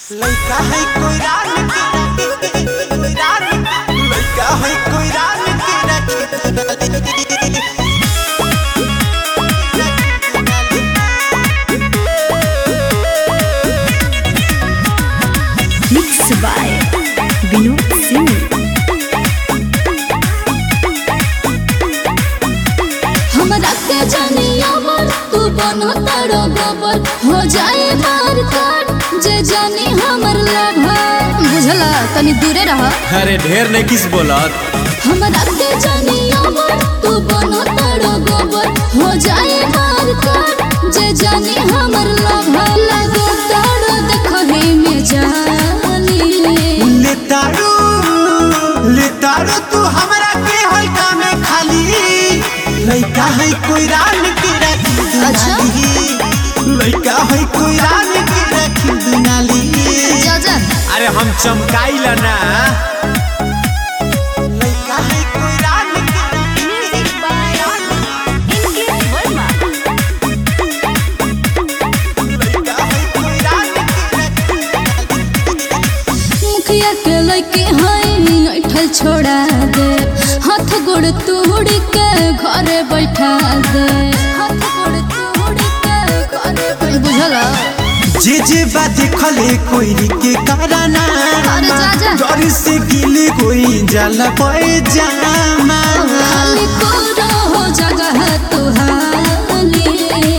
लइका है कोई रान के लइका है कोई रान Mixed by Vinod Singh. हमरा के जानिया मर तू बनो तारो गोबर हो जाए मार काट जे जानी हमर लभर बुझला तनी दूरे रह। अरे ढेर नहीं किस बोलत हमरा के जानिया मर तू बनो तारो गोबर हो जाए मार काट जे जानी हमर लभर लगो तारो देखहि में जानी ले तारो तू हमरा के हल्का में खाली लइका है कोई रान के रखी अच्छा? लइका है कोई रान के रखी दुनाली जा अरे हम चमकाइला ना लइका है कोई रान के Music by Inky Verma. लइका है कोई रान के मुखिया के लइके हई ऐठल छोड़ा दे हाथ गोड़ तोड़ के घरे बैठा दे हाथ गोड़ तोड़ के घरे बैठा बुझला जे बात खले कोई के कराना अरे जा डर से गिले कोई जाला पे जामा खाली कोरो हो जगह तुहानी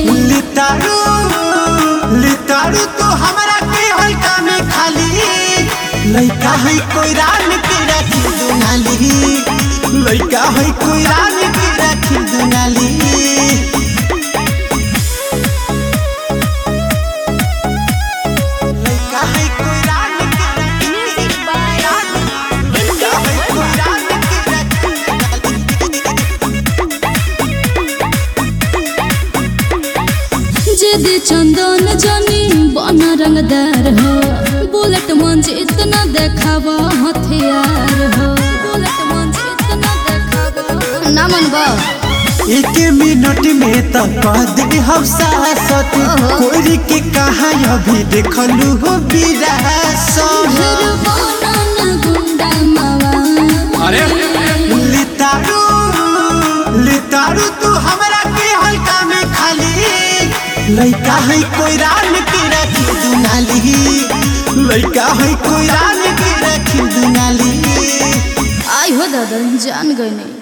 लितारू तो हमरा के हल्का में खाली लइका है कोई रान के रखी दुनाली लइका है कोई रान के रखी दुनाली लइका है कोई रान के Music by लइका है कोई रान के जिद चंदन जनी बन रंगदार हो बुलेट मंज इतना देखावा हथियार हो बुलेट मंज इतना देखावा ना मनबा एक मिनट में तो कह दे हम सासत कोई के कहा अभी देखलू हो विरासत फिर बनन गुंडा मावा अरे लितारू तू हमरा के हल्का में खाली लइका है कोई रान के रखी दुनाली लइका है कोई रान के रखी दुनाली आई हो दादा जान गई नहीं।